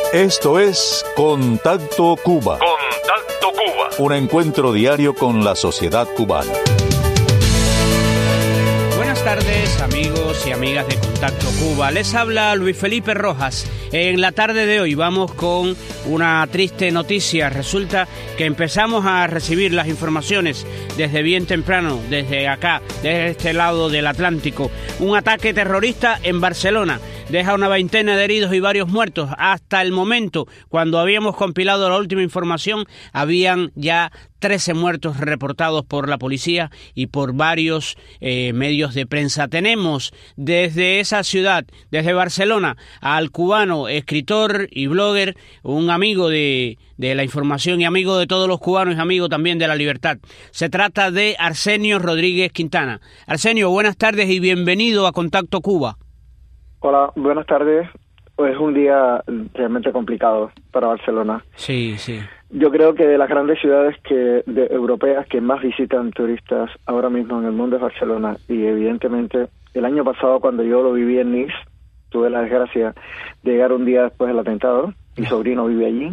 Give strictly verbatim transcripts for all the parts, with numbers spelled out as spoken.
Esto es Contacto Cuba. Contacto Cuba. Un encuentro diario con la sociedad cubana. Buenas tardes, amigos y amigas de Contacto Cuba. Les habla Luis Felipe Rojas. En la tarde de hoy vamos con una triste noticia. Resulta que empezamos a recibir las informaciones desde bien temprano, desde acá, desde este lado del Atlántico. Un ataque terrorista en Barcelona. Deja una veintena de heridos y varios muertos. Hasta el momento, cuando habíamos compilado la última información, habían ya trece muertos reportados por la policía y por varios eh, medios de prensa. Tenemos desde esa ciudad, desde Barcelona, al cubano, escritor y blogger, un amigo de, de la información y amigo de todos los cubanos y amigo también de la libertad. Se trata de Arsenio Rodríguez Quintana. Arsenio, buenas tardes y bienvenido a Contacto Cuba. Hola, buenas tardes. Es un día realmente complicado para Barcelona. Sí, sí. Yo creo que de las grandes ciudades que de, europeas que más visitan turistas ahora mismo en el mundo es Barcelona. Y evidentemente el año pasado, cuando yo lo viví en Nice, tuve la desgracia de llegar un día después del atentado. Mi sobrino vive allí.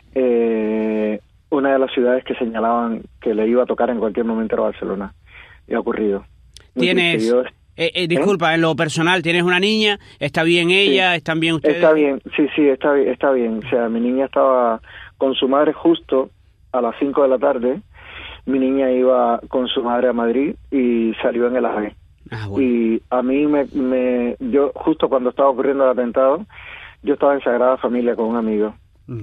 Eh, una de las ciudades que señalaban que le iba a tocar en cualquier momento era Barcelona. Y ha ocurrido. Muy ¿Tienes...? Eh, eh, disculpa, ¿Eh? En lo personal, ¿tienes una niña? ¿Está bien ella? Sí. ¿Están bien ustedes? Está bien, sí, sí, está bien, está bien. O sea, mi niña estaba con su madre justo a las cinco de la tarde. Mi niña iba con su madre a Madrid y salió en el AVE. Ah, bueno. Y a mí me, me... Yo, justo cuando estaba ocurriendo el atentado, yo estaba en Sagrada Familia con un amigo. Mm.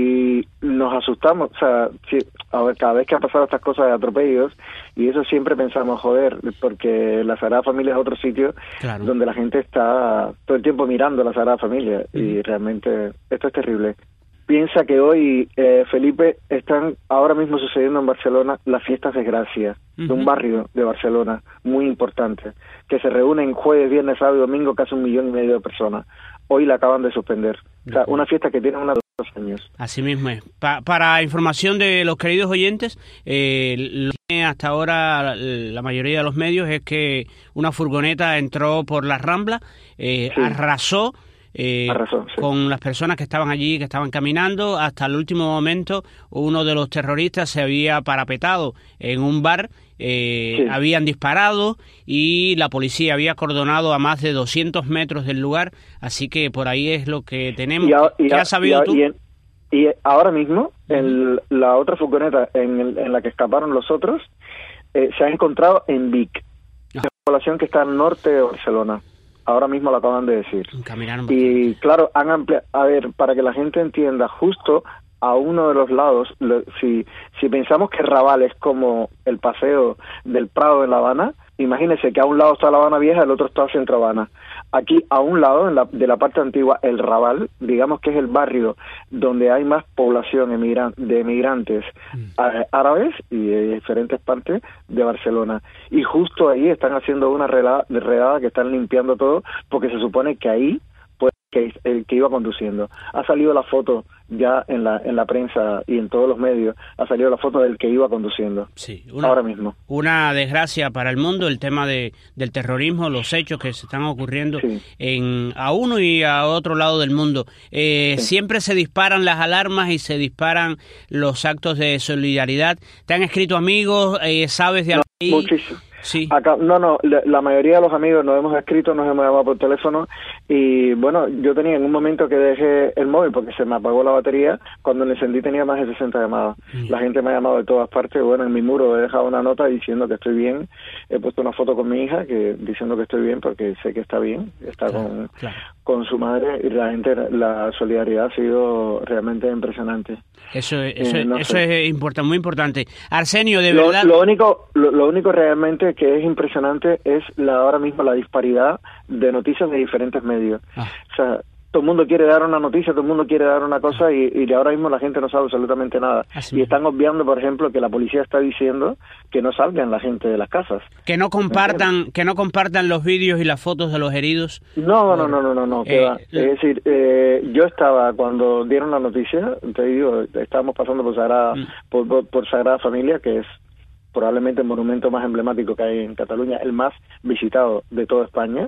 Y nos asustamos, o sea, sí, a ver, cada vez que han pasado estas cosas de atropellos, y eso siempre pensamos, joder, porque la Sagrada Familia es otro sitio, claro, donde la gente está todo el tiempo mirando a la Sagrada Familia, uh-huh. y realmente esto es terrible. Piensa que hoy, eh, Felipe, están ahora mismo sucediendo en Barcelona las fiestas de Gracia, uh-huh. de un barrio de Barcelona muy importante, que se reúnen jueves, viernes, sábado y domingo casi un millón y medio de personas. Hoy la acaban de suspender. O sea, una fiesta que tiene una dos años. Así mismo es. Pa- para información de los queridos oyentes, eh, lo que tiene hasta ahora la mayoría de los medios es que una furgoneta entró por la Rambla, eh, sí. arrasó, eh, arrasó sí. con las personas que estaban allí, que estaban caminando. Hasta el último momento, uno de los terroristas se había parapetado en un bar. Eh, sí. Habían disparado y la policía había acordonado a más de doscientos metros del lugar, así que por ahí es lo que tenemos. Y a, y ¿Qué a, has sabido y a, tú? Y, en, y ahora mismo, en la otra furgoneta en, el, en la que escaparon los otros, eh, se ha encontrado en Vic, ah. una población que está al norte de Barcelona. Ahora mismo lo acaban de decir. Caminaron y bastante. Claro, han ampliado, a ver, para que la gente entienda, justo a uno de los lados, lo, si si pensamos que Raval es como el paseo del Prado en La Habana, imagínense que a un lado está La Habana Vieja, el otro está Centro Habana. Aquí, a un lado, en la, de la parte antigua, el Raval, digamos que es el barrio donde hay más población emigran, de emigrantes mm. a, árabes y de diferentes partes de Barcelona. Y justo ahí están haciendo una redada, redada que están limpiando todo, porque se supone que ahí pues que el que iba conduciendo. Ha salido la foto ya en la en la prensa y en todos los medios, ha salido la foto del que iba conduciendo. Sí, una, ahora mismo. Una desgracia para el mundo el tema de del terrorismo, los hechos que se están ocurriendo sí. en a uno y a otro lado del mundo. Eh, sí. Siempre se disparan las alarmas y se disparan los actos de solidaridad. ¿Te han escrito amigos? Eh, ¿Sabes de no, ahí? Muchísimo. Sí. Acá, no, no, la, la mayoría de los amigos nos hemos escrito, nos hemos llamado por teléfono y bueno, yo tenía en un momento que dejé el móvil porque se me apagó la batería, cuando lo encendí tenía más de sesenta llamadas. Mm. La gente me ha llamado de todas partes, bueno, en mi muro he dejado una nota diciendo que estoy bien, he puesto una foto con mi hija que diciendo que estoy bien porque sé que está bien, está claro, con, claro. con su madre y la gente, la solidaridad ha sido realmente impresionante. Eso, eso, eh, no eso es importante, muy importante. Arsenio, de lo, verdad... Lo único, lo, lo único realmente que es impresionante es la ahora mismo la disparidad de noticias de diferentes medios. Ah. O sea, todo el mundo quiere dar una noticia, todo el mundo quiere dar una cosa y, y ahora mismo la gente no sabe absolutamente nada. Así y están mismo. obviando, por ejemplo, que la policía está diciendo que no salgan la gente de las casas. Que no compartan, que no compartan los vídeos y las fotos de los heridos. No, no, no, no, no, no. Eh, que va. Es decir, eh, yo estaba cuando dieron la noticia, te digo, estábamos pasando por Sagrada, mm. por, por, por Sagrada Familia, que es probablemente el monumento más emblemático que hay en Cataluña, el más visitado de toda España,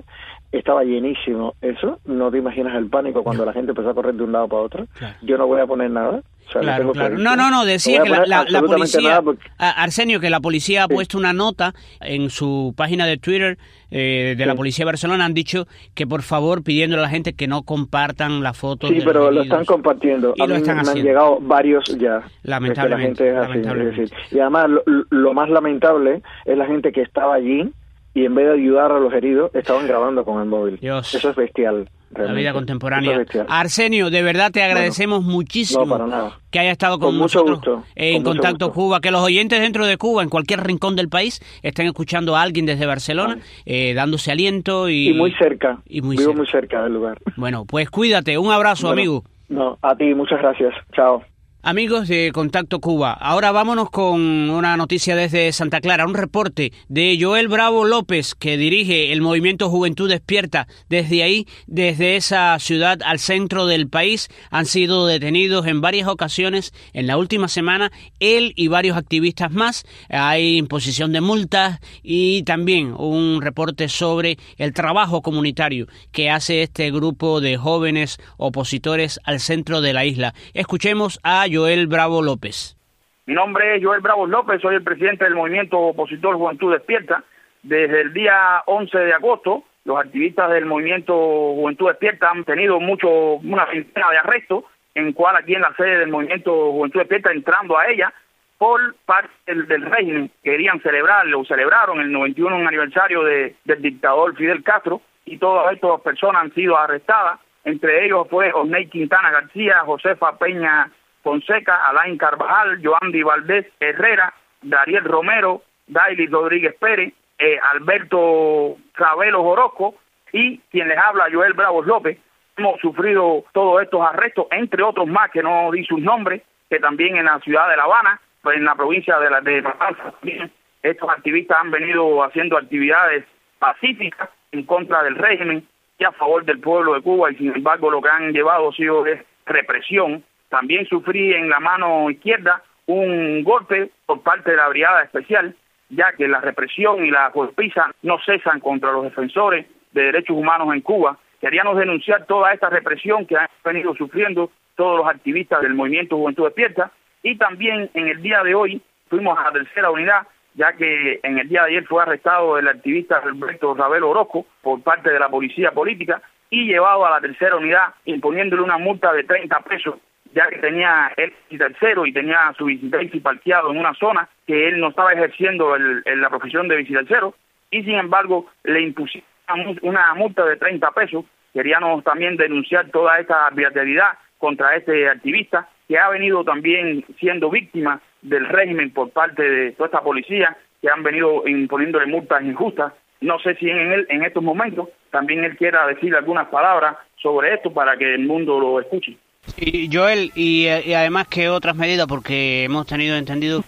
estaba llenísimo. Eso, no te imaginas el pánico cuando la gente empezó a correr de un lado para otro. Claro. Yo no voy a poner nada. O sea, claro, no, claro. no, no, no, decía no que la, la, la policía, porque... Arsenio, que la policía ha sí. puesto una nota en su página de Twitter eh, de sí. la policía de Barcelona, han dicho que por favor pidiéndole a la gente que no compartan las fotos. Sí, de pero los lo están compartiendo. Y a lo mí están me haciendo. han llegado varios ya. Lamentablemente. La gente es así, lamentablemente. es decir, y además lo, lo más lamentable es la gente que estaba allí y en vez de ayudar a los heridos estaban grabando con el móvil. Dios. Eso es bestial. Realmente. La vida contemporánea. Arsenio, de verdad te agradecemos bueno, muchísimo no, para nada. que hayas estado con, con nosotros mucho gusto, en con Contacto mucho gusto. Cuba, que los oyentes dentro de Cuba, en cualquier rincón del país, estén escuchando a alguien desde Barcelona, ah. eh, dándose aliento y... Y muy cerca, y muy vivo cerca. muy cerca del lugar. Bueno, pues cuídate, un abrazo, bueno, amigo. No, a ti, muchas gracias, chao. Amigos de Contacto Cuba, ahora vámonos con una noticia desde Santa Clara, un reporte de Joel Bravo López, que dirige el movimiento Juventud Despierta. Desde ahí, desde esa ciudad al centro del país, han sido detenidos en varias ocasiones en la última semana, él y varios activistas más. Hay imposición de multas y también un reporte sobre el trabajo comunitario que hace este grupo de jóvenes opositores al centro de la isla. Escuchemos a Joel Bravo López. Mi nombre es Joel Bravo López, soy el presidente del movimiento opositor Juventud Despierta. Desde el día once de agosto, los activistas del movimiento Juventud Despierta han tenido mucho, una veintena de arrestos, en cual aquí en la sede del movimiento Juventud Despierta, entrando a ella por parte del, del régimen, querían celebrarlo, celebraron el noventa y uno aniversario de, del dictador Fidel Castro, y todas estas personas han sido arrestadas. Entre ellos fue Osney Quintana García, Josefa Peña Fonseca, Alain Carvajal, Joandy Valdés Herrera, Dariel Romero, Daily Rodríguez Pérez, eh, Alberto Ravelo Orozco y quien les habla, Joel Bravo López. Hemos sufrido todos estos arrestos, entre otros más que no di sus nombres, que también en la ciudad de La Habana, pues en la provincia de la de Matanzas, estos activistas han venido haciendo actividades pacíficas en contra del régimen y a favor del pueblo de Cuba, y sin embargo lo que han llevado ha sido de represión. También sufrí en la mano izquierda un golpe por parte de la Brigada Especial, ya que la represión y la golpiza no cesan contra los defensores de derechos humanos en Cuba. Queríamos denunciar toda esta represión que han venido sufriendo todos los activistas del movimiento Juventud Despierta, y también en el día de hoy fuimos a la tercera unidad, ya que en el día de ayer fue arrestado el activista Alberto Ravelo Orozco por parte de la policía política y llevado a la tercera unidad imponiéndole una multa de treinta pesos, ya que tenía el tercero y tenía su visitaxi parqueado en una zona que él no estaba ejerciendo el, el, la profesión de visitaxero, y sin embargo le impusieron una multa de treinta pesos. Queríamos también denunciar toda esta arbitrariedad contra este activista, que ha venido también siendo víctima del régimen por parte de toda esta policía, que han venido imponiéndole multas injustas. No sé si en él, en estos momentos, también él quiera decir algunas palabras sobre esto para que el mundo lo escuche. Y Joel, y, y además que otras medidas, porque hemos tenido entendido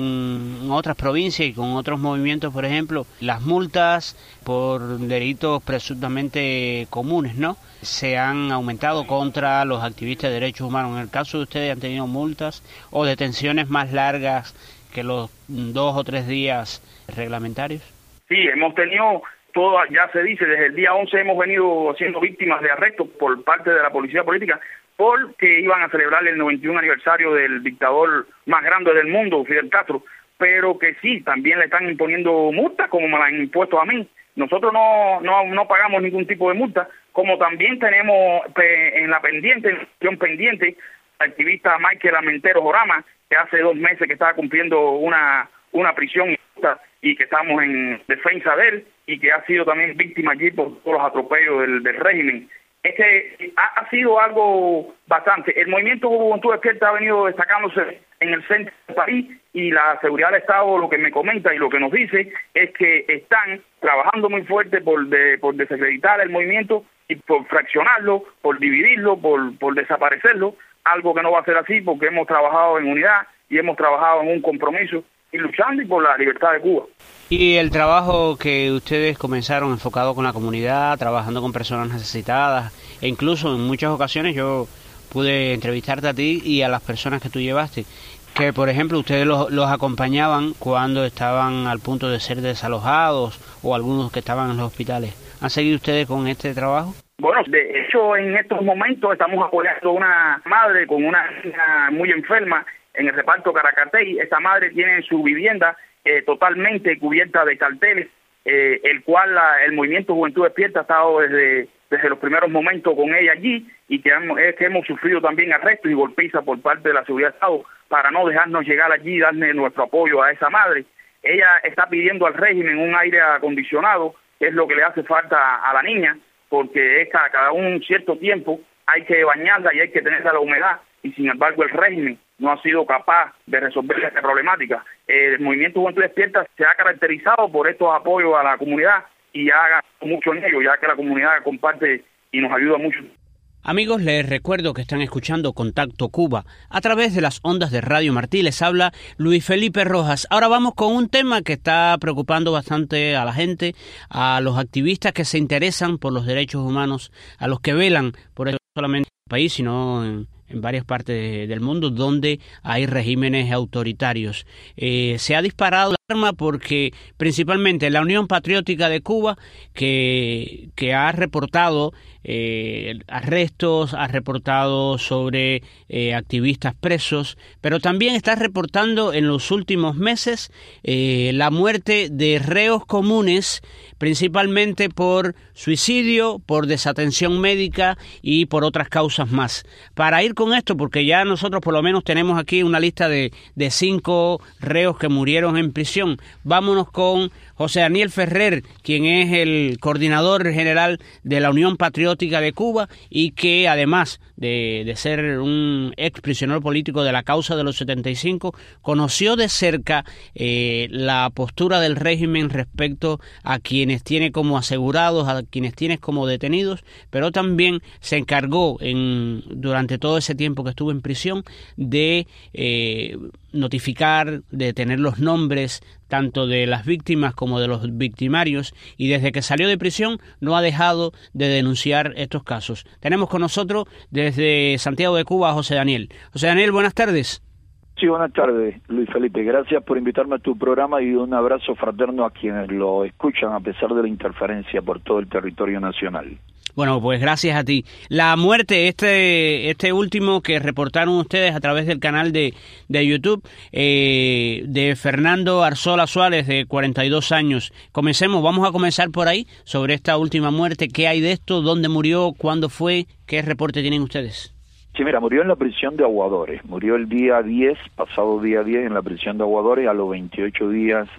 en otras provincias y con otros movimientos, por ejemplo, las multas por delitos presuntamente comunes, ¿no?, se han aumentado contra los activistas de derechos humanos. En el caso de ustedes, ¿han tenido multas o detenciones más largas que los dos o tres días reglamentarios? Sí, hemos tenido, todo ya se dice, desde el día once hemos venido siendo víctimas de arrestos por parte de la policía política, porque iban a celebrar el noventa y uno aniversario del dictador más grande del mundo, Fidel Castro, pero que sí, también le están imponiendo multas como me la han impuesto a mí. Nosotros no, no, no pagamos ningún tipo de multa, como también tenemos en la pendiente, en pendiente, el activista Michael Armentero Jorama, que hace dos meses que estaba cumpliendo una, una prisión injusta y que estamos en defensa de él, y que ha sido también víctima allí por todos los atropellos del, del régimen. Es que ha, ha sido algo bastante. El movimiento Juventud Despierta ha venido destacándose en el centro del país, y la seguridad del Estado lo que me comenta y lo que nos dice es que están trabajando muy fuerte por, de, por desacreditar el movimiento y por fraccionarlo, por dividirlo, por, por desaparecerlo, algo que no va a ser así porque hemos trabajado en unidad y hemos trabajado en un compromiso y luchando y por la libertad de Cuba. Y el trabajo que ustedes comenzaron enfocado con la comunidad, trabajando con personas necesitadas, e incluso en muchas ocasiones yo pude entrevistarte a ti y a las personas que tú llevaste, que por ejemplo ustedes los, los acompañaban cuando estaban al punto de ser desalojados o algunos que estaban en los hospitales. ¿Han seguido ustedes con este trabajo? Bueno, de hecho, en estos momentos estamos apoyando a una madre con una niña muy enferma en el reparto Caracatey. Esta madre tiene su vivienda eh, totalmente cubierta de carteles, eh, el cual la, el Movimiento Juventud Despierta ha estado desde, desde los primeros momentos con ella allí, y que hemos, es que hemos sufrido también arrestos y golpizas por parte de la seguridad de Estado para no dejarnos llegar allí y darle nuestro apoyo a esa madre. Ella está pidiendo al régimen un aire acondicionado, que es lo que le hace falta a la niña, porque es cada, cada un cierto tiempo hay que bañarla y hay que tenerla la humedad, y sin embargo el régimen no ha sido capaz de resolver esta problemática. El Movimiento Juventud Despierta se ha caracterizado por estos apoyos a la comunidad y ha ganado mucho en ello, ya que la comunidad comparte y nos ayuda mucho. Amigos, les recuerdo que están escuchando Contacto Cuba a través de las ondas de Radio Martí. Les habla Luis Felipe Rojas. Ahora vamos con un tema que está preocupando bastante a la gente, a los activistas que se interesan por los derechos humanos, a los que velan por eso, no solamente en el país, sino en, en varias partes del mundo donde hay regímenes autoritarios. Eh, se ha disparado la arma porque principalmente la Unión Patriótica de Cuba, que, que ha reportado Eh, arrestos, ha reportado sobre eh, activistas presos, pero también está reportando en los últimos meses eh, la muerte de reos comunes, principalmente por suicidio, por desatención médica y por otras causas más. Para ir con esto, porque ya nosotros por lo menos tenemos aquí una lista de, de cinco reos que murieron en prisión, vámonos con José Daniel Ferrer, quien es el coordinador general de la Unión Patriótica de Cuba y que además de, de ser un ex prisionero político de la causa de los setenta y cinco, conoció de cerca eh, la postura del régimen respecto a quienes tiene como asegurados, a quienes tiene como detenidos, pero también se encargó en, durante todo ese tiempo que estuvo en prisión de eh, notificar, de tener los nombres tanto de las víctimas como de los victimarios, y desde que salió de prisión no ha dejado de denunciar estos casos. Tenemos con nosotros desde Santiago de Cuba a José Daniel. José Daniel, buenas tardes. Sí, buenas tardes, Luis Felipe. Gracias por invitarme a tu programa y un abrazo fraterno a quienes lo escuchan a pesar de la interferencia por todo el territorio nacional. Bueno, pues gracias a ti. La muerte, este este último que reportaron ustedes a través del canal de, de YouTube, eh, de Fernando Arzola Suárez, de cuarenta y dos años. Comencemos, vamos a comenzar por ahí, sobre esta última muerte. ¿Qué hay de esto? ¿Dónde murió? ¿Cuándo fue? ¿Qué reporte tienen ustedes? Sí, mira, murió en la prisión de Aguadores. Murió el día diez, pasado día diez, en la prisión de Aguadores, a los veintiocho días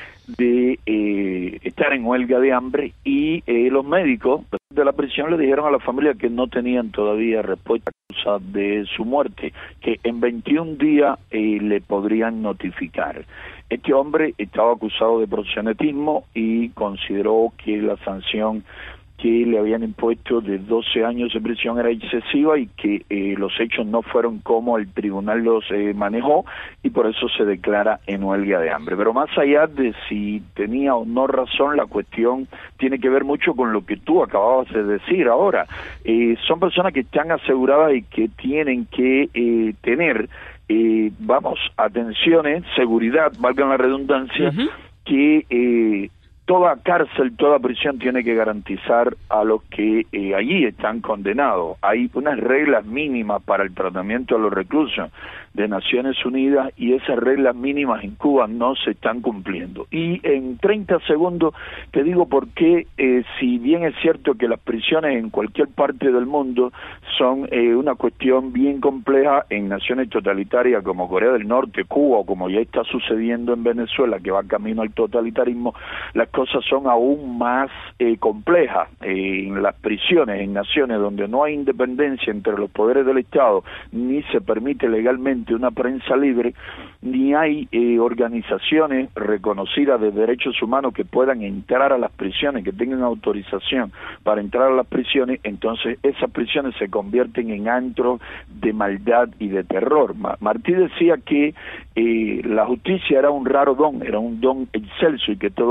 de eh, estar en huelga de hambre, y eh, los médicos de la prisión le dijeron a la familia que no tenían todavía respuesta a causa de su muerte, que en veintiún días eh, le podrían notificar. Este hombre estaba acusado de proxenetismo y consideró que la sanción que le habían impuesto de doce años de prisión era excesiva y que eh, los hechos no fueron como el tribunal los eh, manejó, y por eso se declara en huelga de hambre. Pero más allá de si tenía o no razón, la cuestión tiene que ver mucho con lo que tú acababas de decir ahora. Eh, son personas que están aseguradas y que tienen que eh, tener, eh, vamos, atenciones, seguridad, valga la redundancia, uh-huh. que... Eh, toda cárcel, toda prisión tiene que garantizar a los que eh, allí están condenados. Hay unas reglas mínimas para el tratamiento de los reclusos de Naciones Unidas, y esas reglas mínimas en Cuba no se están cumpliendo. Y en treinta segundos te digo por qué, eh, si bien es cierto que las prisiones en cualquier parte del mundo son eh, una cuestión bien compleja, en naciones totalitarias como Corea del Norte, Cuba, o como ya está sucediendo en Venezuela, que va camino al totalitarismo, las cosas son aún más eh, complejas. Eh, en las prisiones, en naciones donde no hay independencia entre los poderes del Estado, ni se permite legalmente una prensa libre, ni hay eh, organizaciones reconocidas de derechos humanos que puedan entrar a las prisiones, que tengan autorización para entrar a las prisiones, entonces esas prisiones se convierten en antros de maldad y de terror. Ma- Martí decía que eh, la justicia era un raro don, era un don excelso, y que todo hombre tiene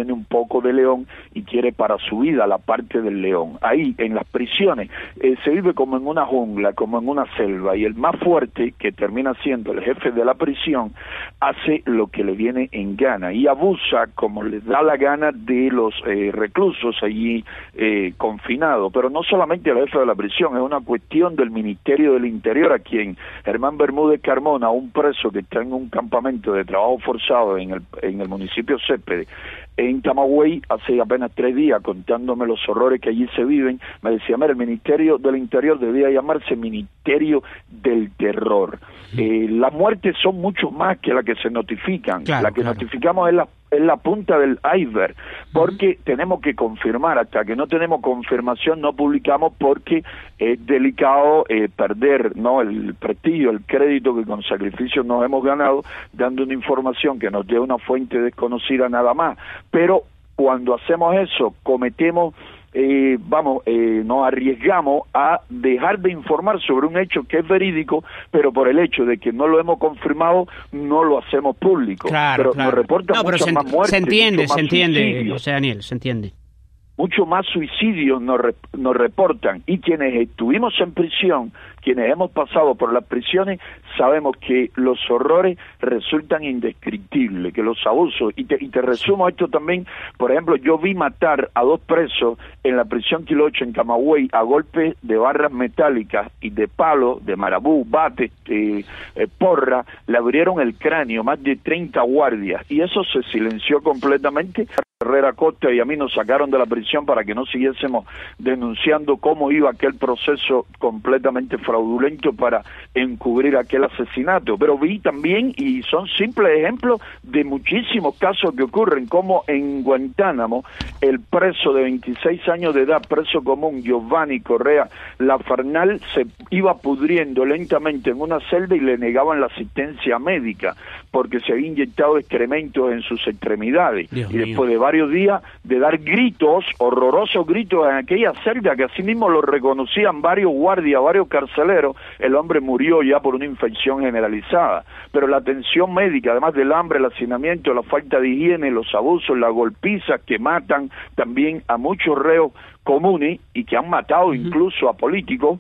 tiene un poco de león y quiere para su vida la parte del león. Ahí, en las prisiones, eh, se vive como en una jungla, como en una selva, y el más fuerte, que termina siendo el jefe de la prisión, hace lo que le viene en gana y abusa como le da la gana de los eh, reclusos allí eh, confinados. Pero no solamente el jefe de la prisión, es una cuestión del Ministerio del Interior, a quien Germán Bermúdez Carmona, un preso que está en un campamento de trabajo forzado en el, en el municipio Céspedes, en Camagüey, hace apenas tres días, contándome los horrores que allí se viven, me decía, mira, el Ministerio del Interior debía llamarse Ministerio del Terror. Eh, las muertes son mucho más que las que se notifican. Claro, la que claro. notificamos es la es la punta del iceberg, porque uh-huh. tenemos que confirmar. Hasta que no tenemos confirmación no publicamos, porque es delicado eh, perder no el prestigio, el crédito que con sacrificio nos hemos ganado, dando una información que nos dé una fuente desconocida nada más. Pero cuando hacemos eso, cometemos Eh, vamos, eh, nos arriesgamos a dejar de informar sobre un hecho que es verídico, pero por el hecho de que no lo hemos confirmado, no lo hacemos público. Claro, pero claro. nos reportan no, pero muchas se, más muertes, se entiende, mucho se más entiende, suicidios. José Daniel, se entiende. Mucho más suicidios nos, re, nos reportan, y quienes estuvimos en prisión, quienes hemos pasado por las prisiones, sabemos que los horrores resultan indescriptibles, que los abusos, y te, y te resumo esto también, por ejemplo, yo vi matar a dos presos en la prisión Quiloche en Camagüey a golpes de barras metálicas y de palo, de marabú, bate, eh, eh, porra, le abrieron el cráneo, más de treinta guardias, y eso se silenció completamente. Herrera Costa y a mí nos sacaron de la prisión para que no siguiésemos denunciando cómo iba aquel proceso completamente fraudulento para encubrir aquel asesinato. Pero vi también, y son simples ejemplos de muchísimos casos que ocurren, como en Guantánamo el preso de veintiséis años de edad, preso común, Giovanni Correa Lafarnal, se iba pudriendo lentamente en una celda y le negaban la asistencia médica porque se había inyectado excrementos en sus extremidades. Dios y mío. Después de varios días de dar gritos, horrorosos gritos en aquella celda, que así mismo lo reconocían varios guardias, varios carceleros, el hombre murió ya por una infección generalizada. Pero la atención médica, además del hambre, el hacinamiento, la falta de higiene, los abusos, las golpizas que matan también a muchos reos comunes y que han matado uh-huh. incluso a políticos,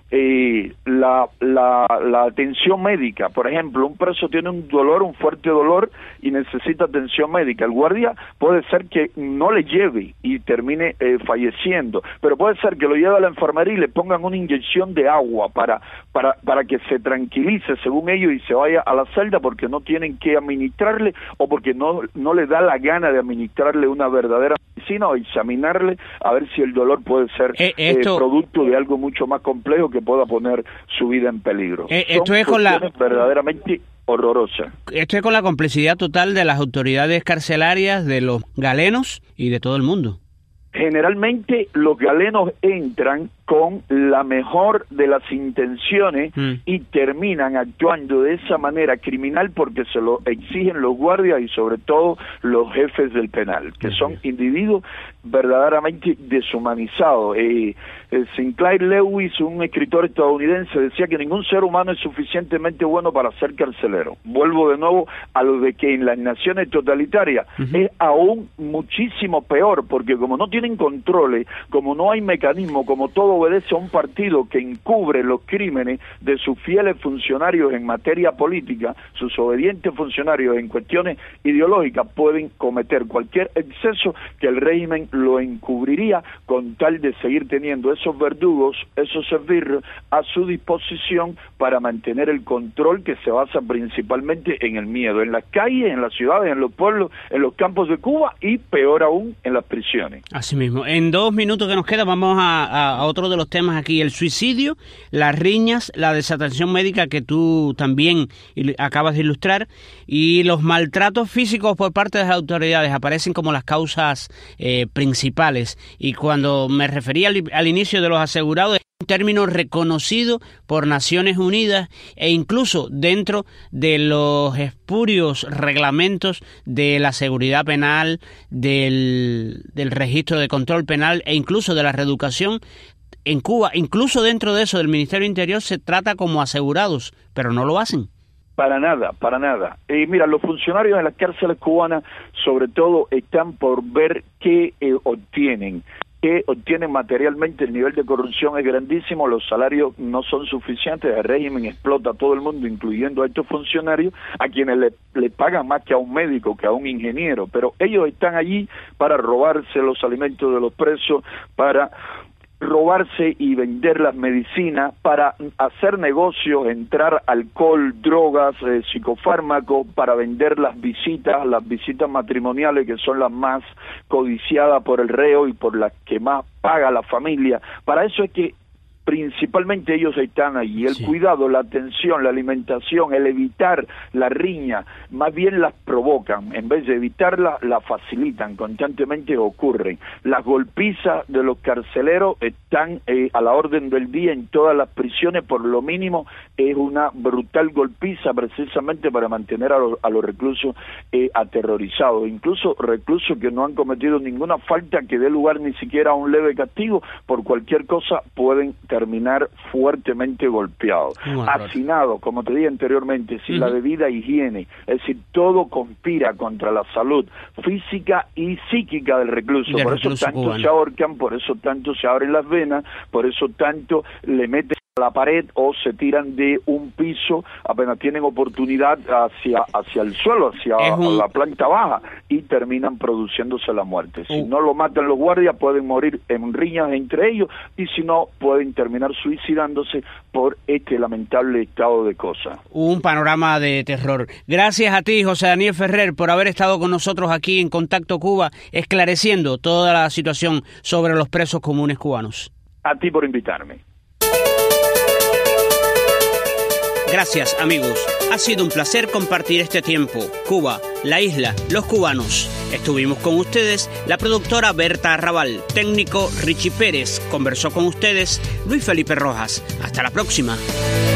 eh, la, la, la atención médica, por ejemplo, un preso tiene un dolor, un fuerte dolor y necesita atención médica. El guardia puede ser que no le lleve y termine eh, falleciendo, pero puede ser que lo lleve a la enfermería y le pongan una inyección de agua para, para, para que se tranquilice, según ellos, y se vaya a la celda porque no tienen que administrarle o porque no, no le da la gana de administrarle una verdadera medicina o examinarle a ver si el dolor puede ser eh, esto, eh, producto de algo mucho más complejo que pueda poner su vida en peligro. Eh, esto Son es con la verdaderamente horrorosa. Esto es con la complicidad total de las autoridades carcelarias, de los galenos y de todo el mundo. Generalmente los galenos entran con la mejor de las intenciones mm. y terminan actuando de esa manera criminal porque se lo exigen los guardias y sobre todo los jefes del penal, que son individuos verdaderamente deshumanizados. Eh, eh, Sinclair Lewis, un escritor estadounidense, decía que ningún ser humano es suficientemente bueno para ser carcelero. Vuelvo de nuevo a lo de que en las naciones totalitarias uh-huh. es aún muchísimo peor, porque como no tienen controles, como no hay mecanismo, como todo obedece a un partido que encubre los crímenes de sus fieles funcionarios en materia política, sus obedientes funcionarios en cuestiones ideológicas pueden cometer cualquier exceso que el régimen lo encubriría con tal de seguir teniendo esos verdugos, esos esbirros a su disposición para mantener el control que se basa principalmente en el miedo, en las calles, en las ciudades, en los pueblos, en los campos de Cuba y peor aún en las prisiones. Así mismo. En dos minutos que nos quedan vamos a, a, a otro de los temas aquí, el suicidio, las riñas, la desatención médica que tú también acabas de ilustrar y los maltratos físicos por parte de las autoridades aparecen como las causas eh, principales. Y cuando me refería al, al inicio de los asegurados, es un término reconocido por Naciones Unidas e incluso dentro de los espurios reglamentos de la seguridad penal, del, del registro de control penal e incluso de la reeducación. En Cuba, incluso dentro de eso del Ministerio del Interior, se trata como asegurados, pero no lo hacen. Para nada, para nada. Eh, mira, los funcionarios de las cárceles cubanas, sobre todo, están por ver qué eh, obtienen. que obtienen materialmente. El nivel de corrupción es grandísimo, los salarios no son suficientes, el régimen explota a todo el mundo, incluyendo a estos funcionarios, a quienes le, le pagan más que a un médico, que a un ingeniero, pero ellos están allí para robarse los alimentos de los presos, para robarse y vender las medicinas, para hacer negocios, entrar alcohol, drogas, eh, psicofármacos, para vender las visitas, las visitas matrimoniales, que son las más codiciadas por el reo y por las que más paga la familia. Para eso es que principalmente ellos están allí. El sí. cuidado, la atención, la alimentación, el evitar la riña, más bien las provocan. En vez de evitarla, la facilitan, constantemente ocurren. Las golpizas de los carceleros están eh, a la orden del día en todas las prisiones, por lo mínimo es una brutal golpiza precisamente para mantener a los, a los reclusos eh, aterrorizados. Incluso reclusos que no han cometido ninguna falta que dé lugar ni siquiera a un leve castigo, por cualquier cosa pueden terminar fuertemente golpeados, hacinados, como te dije anteriormente, sin uh-huh. la debida higiene, es decir, todo conspira contra la salud física y psíquica del recluso, del por recluso eso tanto cubano. Se ahorcan, por eso tanto se abren las venas, por eso tanto le meten a la pared o se tiran de un piso apenas tienen oportunidad hacia hacia el suelo, hacia un... la planta baja, y terminan produciéndose la muerte. Si uh. no lo matan los guardias, pueden morir en riñas entre ellos, y si no, pueden terminar suicidándose por este lamentable estado de cosas. Un panorama de terror. Gracias a ti, José Daniel Ferrer, por haber estado con nosotros aquí en Contacto Cuba, esclareciendo toda la situación sobre los presos comunes cubanos. A ti por invitarme. Gracias, amigos. Ha sido un placer compartir este tiempo. Cuba, la isla, los cubanos. Estuvimos con ustedes la productora Berta Arrabal, técnico Richie Pérez. Conversó con ustedes Luis Felipe Rojas. Hasta la próxima.